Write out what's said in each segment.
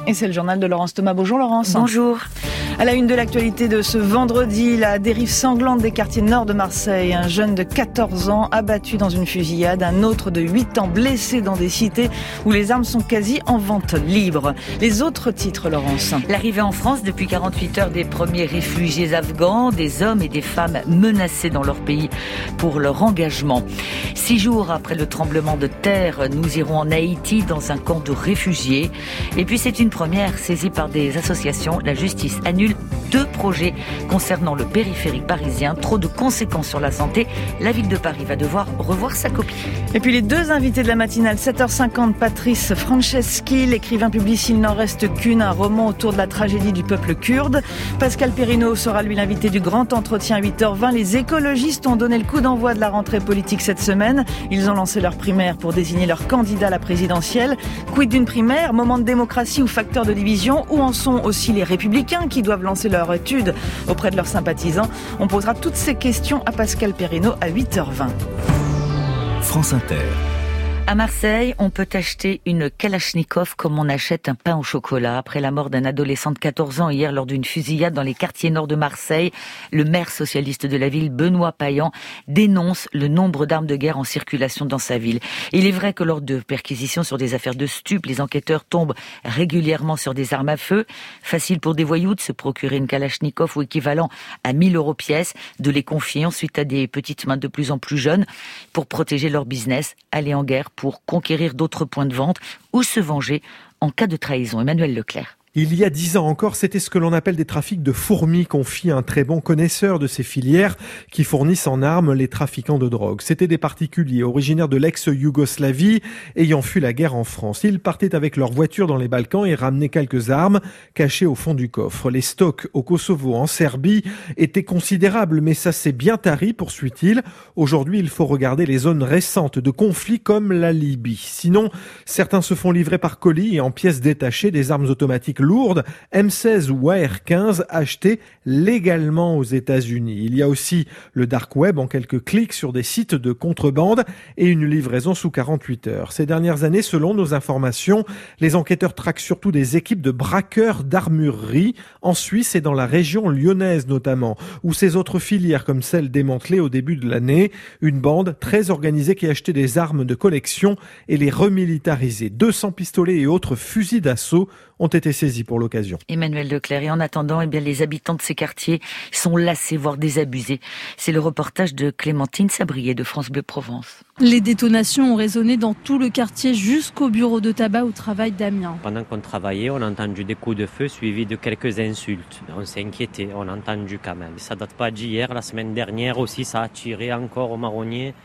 Et c'est le journal de Laurence Thomas. Bonjour Laurence. Bonjour. À la une de l'actualité de ce vendredi, la dérive sanglante des quartiers nord de Marseille. Un jeune de 14 ans abattu dans une fusillade, un autre de 8 ans blessé dans des cités où les armes sont quasi en vente libre. Les autres titres, Laurence. L'arrivée en France depuis 48 heures des premiers réfugiés afghans, des hommes et des femmes menacés dans leur pays pour leur engagement. 6 jours après le tremblement de terre, nous irons en Haïti dans un camp de réfugiés. Et puis c'est une première saisie par des associations. La justice annule 2 projets concernant le périphérique parisien. Trop de conséquences sur la santé. La ville de Paris va devoir revoir sa copie. Et puis les 2 invités de la matinale, 7h50, Patrice Franceschi, l'écrivain publie S'il n'en reste qu'une, un roman autour de la tragédie du peuple kurde. Pascal Perrineau sera lui l'invité du grand entretien à 8h20. Les écologistes ont donné le coup d'envoi de la rentrée politique cette semaine. Ils ont lancé leur primaire pour désigner leur candidat à la présidentielle. Quid d'une primaire, moment de démocratie ou facteur de division? Où en sont aussi les républicains qui doivent lancer leur étude auprès de leurs sympathisants? On posera toutes ces questions à Pascal Perrineau à 8h20. France Inter. À Marseille, on peut acheter une Kalachnikov comme on achète un pain au chocolat. Après la mort d'un adolescent de 14 ans hier lors d'une fusillade dans les quartiers nord de Marseille, le maire socialiste de la ville, Benoît Payan, dénonce le nombre d'armes de guerre en circulation dans sa ville. Il est vrai que lors de perquisitions sur des affaires de stupes, les enquêteurs tombent régulièrement sur des armes à feu. Facile pour des voyous de se procurer une Kalachnikov ou équivalent à 1 000 € pièce, de les confier ensuite à des petites mains de plus en plus jeunes pour protéger leur business, aller en guerre pour conquérir d'autres points de vente ou se venger en cas de trahison. Emmanuel Leclerc. Il y a 10 ans encore, c'était ce que l'on appelle des trafics de fourmis, confie un très bon connaisseur de ces filières qui fournissent en armes les trafiquants de drogue. C'étaient des particuliers originaires de l'ex-Yougoslavie ayant fui la guerre en France. Ils partaient avec leur voiture dans les Balkans et ramenaient quelques armes cachées au fond du coffre. Les stocks au Kosovo, en Serbie, étaient considérables, mais ça s'est bien tari, poursuit-il. Aujourd'hui, il faut regarder les zones récentes de conflits comme la Libye. Sinon, certains se font livrer par colis et en pièces détachées des armes automatiques lourdes, M16 ou AR-15 achetées légalement aux États-Unis. Il y a aussi le dark web en quelques clics sur des sites de contrebande et une livraison sous 48 heures. Ces dernières années, selon nos informations, les enquêteurs traquent surtout des équipes de braqueurs d'armurerie en Suisse et dans la région lyonnaise notamment, ou ces autres filières comme celle démantelée au début de l'année. Une bande très organisée qui achetait des armes de collection et les remilitarisait. 200 pistolets et autres fusils d'assaut ont été saisis pour l'occasion. Emmanuel Leclerc. Et en attendant, les habitants de ces quartiers sont lassés, voire désabusés. C'est le reportage de Clémentine Sabrier de France Bleu Provence. Les détonations ont résonné dans tout le quartier jusqu'au bureau de tabac où travaille Damien. Pendant qu'on travaillait, on a entendu des coups de feu suivis de quelques insultes. On s'est inquiété, on a entendu quand même. Ça date pas d'hier, la semaine dernière aussi, ça a tiré encore au marronnier.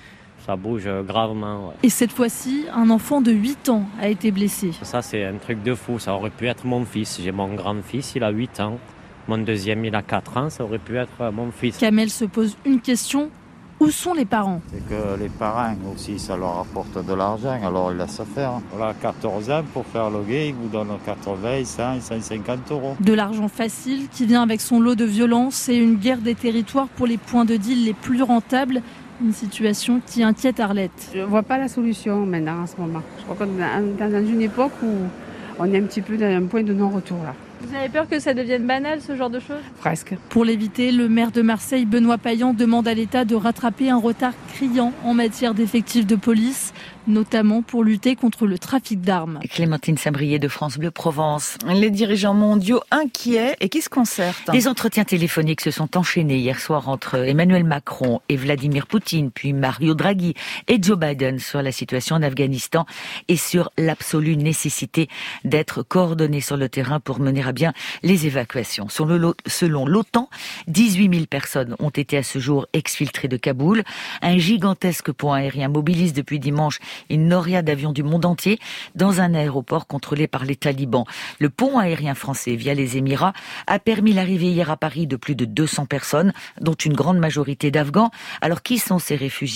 Ça bouge gravement. Ouais. Et cette fois-ci, un enfant de 8 ans a été blessé. Ça, c'est un truc de fou. Ça aurait pu être mon fils. J'ai mon grand-fils, il a 8 ans. Mon deuxième, il a 4 ans. Ça aurait pu être mon fils. Kamel se pose une question. Où sont les parents? C'est que les parents aussi, ça leur apporte de l'argent, alors ils laissent faire. Voilà, 14 ans pour faire le guet, ils vous donnent 80, 100, 150 €. De l'argent facile qui vient avec son lot de violence et une guerre des territoires pour les points de deal les plus rentables. Une situation qui inquiète Arlette. Je ne vois pas la solution maintenant en ce moment. Je crois qu'on est dans une époque où on est un petit peu dans un point de non-retour là. Vous avez peur que ça devienne banal, ce genre de choses? Presque. Pour l'éviter, le maire de Marseille, Benoît Payan, demande à l'État de rattraper un retard criant en matière d'effectifs de police, notamment pour lutter contre le trafic d'armes. Clémentine Sabrier de France Bleu Provence. Les dirigeants mondiaux inquiets et qui se concertent. Les entretiens téléphoniques se sont enchaînés hier soir entre Emmanuel Macron et Vladimir Poutine, puis Mario Draghi et Joe Biden sur la situation en Afghanistan et sur l'absolue nécessité d'être coordonnés sur le terrain pour mener à bien les évacuations. Selon l'OTAN, 18 000 personnes ont été à ce jour exfiltrées de Kaboul. Un gigantesque pont aérien mobilise depuis dimanche une noria d'avions du monde entier dans un aéroport contrôlé par les talibans. Le pont aérien français via les Émirats a permis l'arrivée hier à Paris de plus de 200 personnes, dont une grande majorité d'Afghans. Alors qui sont ces réfugiés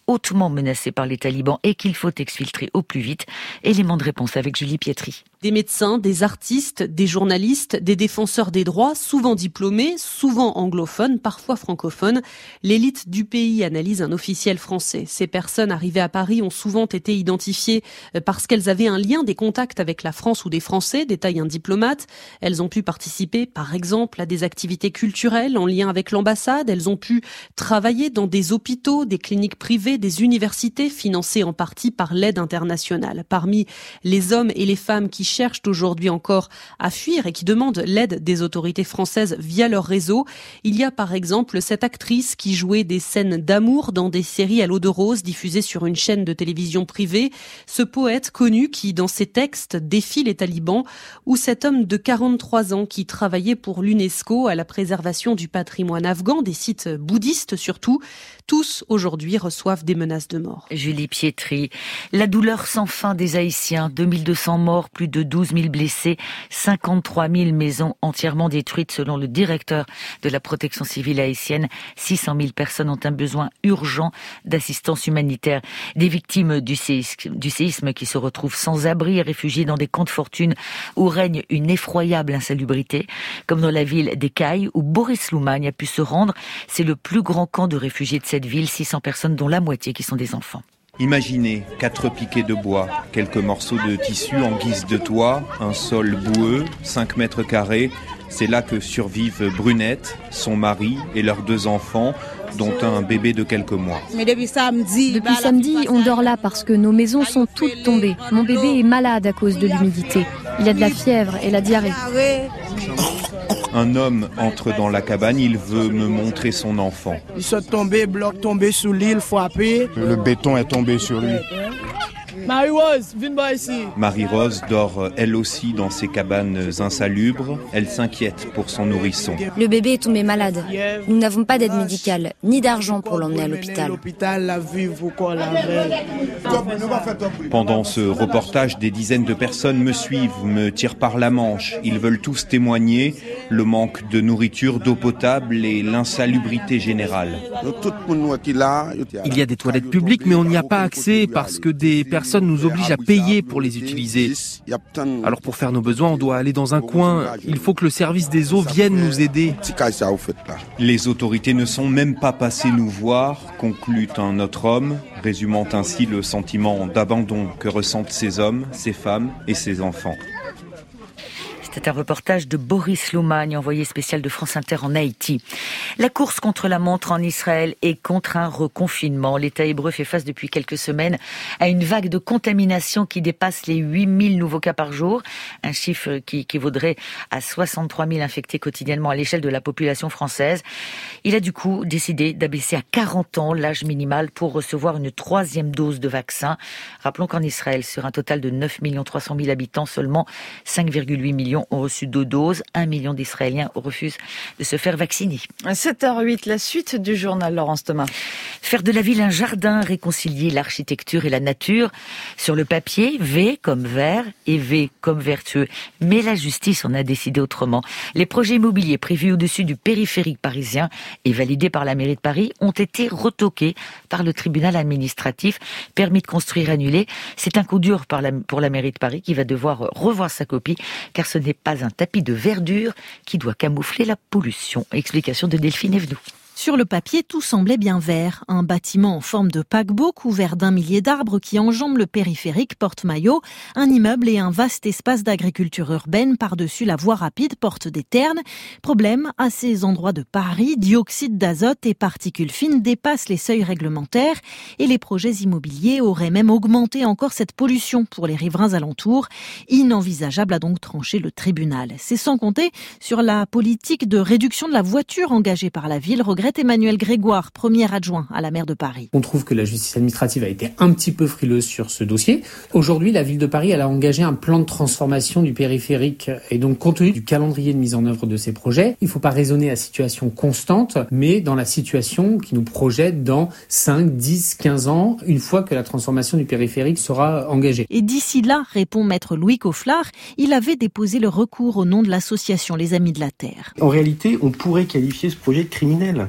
hautement menacée par les talibans et qu'il faut exfiltrer au plus vite. Élément de réponse avec Julie Pietri. Des médecins, des artistes, des journalistes, des défenseurs des droits, souvent diplômés, souvent anglophones, parfois francophones. L'élite du pays analyse un officiel français. Ces personnes arrivées à Paris ont souvent été identifiées parce qu'elles avaient un lien, des contacts avec la France ou des Français, détaille un diplomate. Elles ont pu participer, par exemple, à des activités culturelles en lien avec l'ambassade. Elles ont pu travailler dans des hôpitaux, des cliniques privées, des universités financées en partie par l'aide internationale. Parmi les hommes et les femmes qui cherchent aujourd'hui encore à fuir et qui demandent l'aide des autorités françaises via leur réseau, il y a par exemple cette actrice qui jouait des scènes d'amour dans des séries à l'eau de rose diffusées sur une chaîne de télévision privée, ce poète connu qui dans ses textes défie les talibans, ou cet homme de 43 ans qui travaillait pour l'UNESCO à la préservation du patrimoine afghan, des sites bouddhistes surtout. Tous aujourd'hui reçoivent des menaces de mort. Julie Pietri, la douleur sans fin des Haïtiens, 2200 morts, plus de 12 000 blessés, 53 000 maisons entièrement détruites selon le directeur de la protection civile haïtienne. 600 000 personnes ont un besoin urgent d'assistance humanitaire. Des victimes du séisme qui se retrouvent sans abri et réfugiés dans des camps de fortune où règne une effroyable insalubrité, comme dans la ville d'Ekaï où Boris Loumagne a pu se rendre. C'est le plus grand camp de réfugiés de cette ville, 600 personnes dont la moitié qui sont des enfants. Imaginez 4 piquets de bois, quelques morceaux de tissu en guise de toit, un sol boueux, 5 mètres carrés. C'est là que survivent Brunette, son mari et leurs 2 enfants, dont un bébé de quelques mois. Depuis samedi, on dort là parce que nos maisons sont toutes tombées. Mon bébé est malade à cause de l'humidité. Il a de la fièvre et la diarrhée. Un homme entre dans la cabane, il veut me montrer son enfant. Ils sont tombés, blocs tombés sous l'île, frappés. Le béton est tombé sur lui. Marie-Rose, viens voir ici. Marie-Rose dort elle aussi dans ses cabanes insalubres. Elle s'inquiète pour son nourrisson. Le bébé est tombé malade. Nous n'avons pas d'aide médicale, ni d'argent pour l'emmener à l'hôpital. Pendant ce reportage, des dizaines de personnes me suivent, me tirent par la manche. Ils veulent tous témoigner le manque de nourriture, d'eau potable et l'insalubrité générale. Il y a des toilettes publiques, mais on n'y a pas accès parce que des personnes nous oblige à payer pour les utiliser. Alors pour faire nos besoins, on doit aller dans un coin. Il faut que le service des eaux vienne nous aider. Les autorités ne sont même pas passées nous voir, conclut un autre homme, résumant ainsi le sentiment d'abandon que ressentent ces hommes, ces femmes et ces enfants. C'était un reportage de Boris Loumagne, envoyé spécial de France Inter en Haïti. La course contre la montre en Israël est contre un reconfinement. L'État hébreu fait face depuis quelques semaines à une vague de contamination qui dépasse les 8000 nouveaux cas par jour. Un chiffre qui équivaudrait à 63 000 infectés quotidiennement à l'échelle de la population française. Il a du coup décidé d'abaisser à 40 ans l'âge minimal pour recevoir une 3e dose de vaccin. Rappelons qu'en Israël, sur un total de 9 300 000 habitants, seulement 5,8 millions ont reçu 2 doses. 1 million d'Israéliens refusent de se faire vacciner. 7h08, la suite du journal, Laurence Thomas. Faire de la ville un jardin, réconcilier l'architecture et la nature. Sur le papier, V comme vert et V comme vertueux. Mais la justice en a décidé autrement. Les projets immobiliers prévus au-dessus du périphérique parisien et validés par la mairie de Paris ont été retoqués par le tribunal administratif. Permis de construire annulé. C'est un coup dur pour la mairie de Paris qui va devoir revoir sa copie car ce n'est pas un tapis de verdure qui doit camoufler la pollution. Explication de Delphine Evenou. Sur le papier, tout semblait bien vert. Un bâtiment en forme de paquebot couvert d'1 millier d'arbres qui enjambent le périphérique porte Maillot, un immeuble et un vaste espace d'agriculture urbaine par-dessus la voie rapide porte des Ternes. Problème, à ces endroits de Paris, dioxyde d'azote et particules fines dépassent les seuils réglementaires et les projets immobiliers auraient même augmenté encore cette pollution pour les riverains alentours. Inenvisageable a donc tranché le tribunal. C'est sans compter sur la politique de réduction de la voiture engagée par la ville, regrette Emmanuel Grégoire, premier adjoint à la maire de Paris. On trouve que la justice administrative a été un petit peu frileuse sur ce dossier. Aujourd'hui, la ville de Paris, elle a engagé un plan de transformation du périphérique. Et donc, compte tenu du calendrier de mise en œuvre de ces projets, il ne faut pas raisonner à situation constante, mais dans la situation qui nous projette dans 5, 10, 15 ans, une fois que la transformation du périphérique sera engagée. Et d'ici là, répond maître Louis Cofflard, il avait déposé le recours au nom de l'association Les Amis de la Terre. En réalité, on pourrait qualifier ce projet de criminel.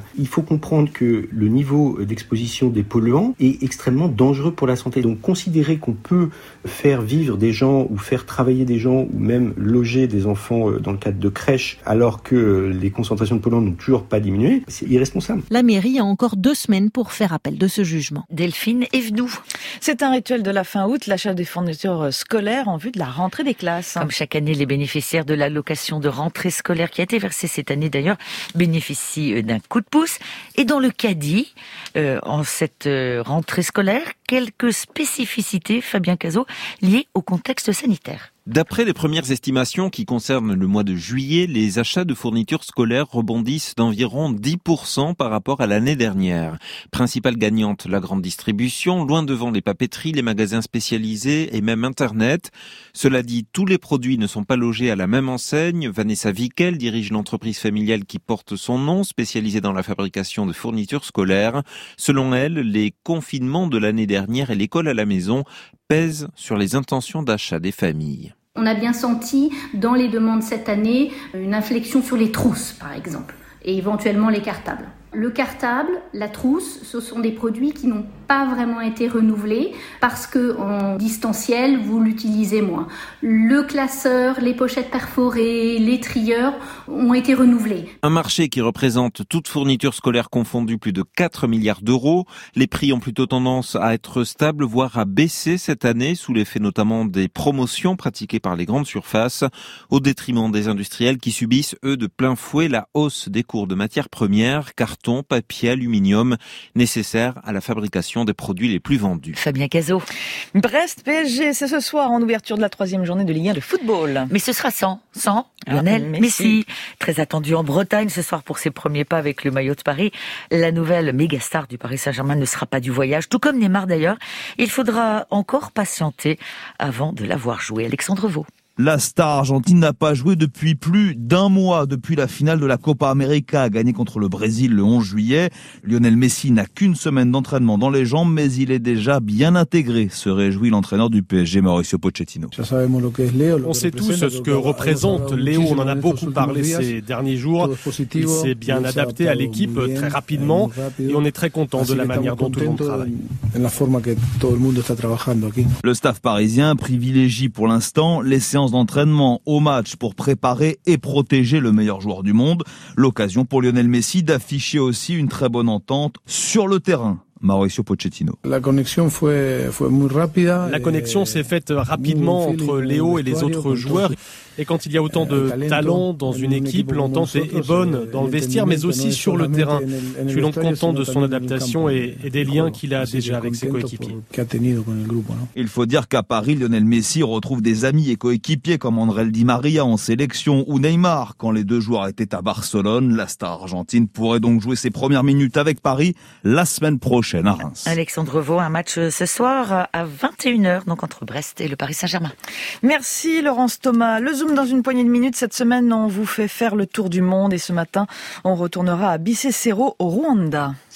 Il faut comprendre que le niveau d'exposition des polluants est extrêmement dangereux pour la santé. Donc considérer qu'on peut faire vivre des gens ou faire travailler des gens ou même loger des enfants dans le cadre de crèches alors que les concentrations de polluants n'ont toujours pas diminué, c'est irresponsable. La mairie a encore 2 semaines pour faire appel de ce jugement. Delphine Evenou. C'est un rituel de la fin août, l'achat des fournitures scolaires en vue de la rentrée des classes. Comme chaque année, les bénéficiaires de l'allocation de rentrée scolaire qui a été versée cette année d'ailleurs bénéficient d'un coup de pouce. Et dans le caddie, en cette rentrée scolaire, quelques spécificités, Fabien Cazot, liées au contexte sanitaire. D'après les premières estimations qui concernent le mois de juillet, les achats de fournitures scolaires rebondissent d'environ 10% par rapport à l'année dernière. Principale gagnante, la grande distribution, loin devant les papeteries, les magasins spécialisés et même Internet. Cela dit, tous les produits ne sont pas logés à la même enseigne. Vanessa Vickel dirige l'entreprise familiale qui porte son nom, spécialisée dans la fabrication de fournitures scolaires. Selon elle, les confinements de l'année dernière et l'école à la maison pèsent sur les intentions d'achat des familles. On a bien senti dans les demandes cette année une inflexion sur les trousses, par exemple, et éventuellement les cartables. Le cartable, la trousse, ce sont des produits qui n'ont pas vraiment été renouvelés parce que en distanciel, vous l'utilisez moins. Le classeur, les pochettes perforées, les trieurs ont été renouvelés. Un marché qui représente toute fourniture scolaire confondue plus de 4 milliards d'euros. Les prix ont plutôt tendance à être stables, voire à baisser cette année, sous l'effet notamment des promotions pratiquées par les grandes surfaces, au détriment des industriels qui subissent, eux, de plein fouet la hausse des cours de matières premières, carton, papier, aluminium, nécessaires à la fabrication des produits les plus vendus. Fabien Cazot. Brest PSG, c'est ce soir en ouverture de la 3e journée de Ligue 1 de football. Mais ce sera sans Lionel Messi. Très attendu en Bretagne ce soir pour ses premiers pas avec le maillot de Paris. La nouvelle méga star du Paris Saint-Germain ne sera pas du voyage, tout comme Neymar d'ailleurs. Il faudra encore patienter avant de l'avoir joué. Alexandre Vaux. La star argentine n'a pas joué depuis plus d'1 mois, depuis la finale de la Copa América gagnée contre le Brésil le 11 juillet. Lionel Messi n'a qu'une semaine d'entraînement dans les jambes, mais il est déjà bien intégré, se réjouit l'entraîneur du PSG, Mauricio Pochettino. On sait tous ce que représente Léo, on en a beaucoup parlé ces derniers jours. Il s'est bien adapté à l'équipe très rapidement et on est très content de la manière dont tout le monde travaille. Le staff parisien privilégie pour l'instant les séances d'entraînement au match pour préparer et protéger le meilleur joueur du monde. L'occasion pour Lionel Messi d'afficher aussi une très bonne entente sur le terrain. Mauricio Pochettino. La connexion s'est faite rapidement entre Léo et les autres joueurs. Et quand il y a autant de talent dans une équipe, l'entente est bonne dans le vestiaire, mais aussi sur le terrain. Je suis donc content de son adaptation et des liens qu'il a déjà avec ses coéquipiers. Il faut dire qu'à Paris, Lionel Messi retrouve des amis et coéquipiers comme André Di Maria en sélection ou Neymar. Quand les deux joueurs étaient à Barcelone, la star argentine pourrait donc jouer ses premières minutes avec Paris la semaine prochaine à Reims. Alexandre Vaux, un match ce soir à 21h, donc entre Brest et le Paris Saint-Germain. Merci Laurence Thomas. Le Zoom dans une poignée de minutes. Cette semaine, on vous fait faire le tour du monde et ce matin, on retournera à Bisesero au Rwanda.